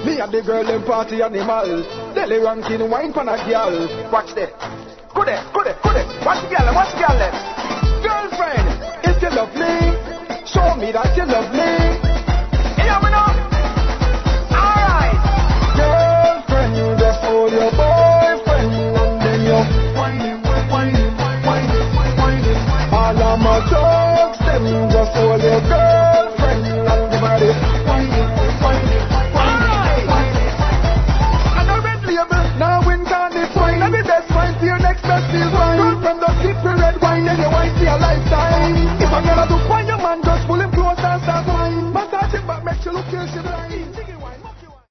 Me and the girl in party animal. Daily ranking wine pan a girl. Watch that. Go there, go there, go there. Watch the girl, watch the girl then. Girlfriend, is you love me? Show me that you love me. You know me now? Alright. Girlfriend, you just hold your boyfriend and then you whine it. All of my dogs, them just hold your girl.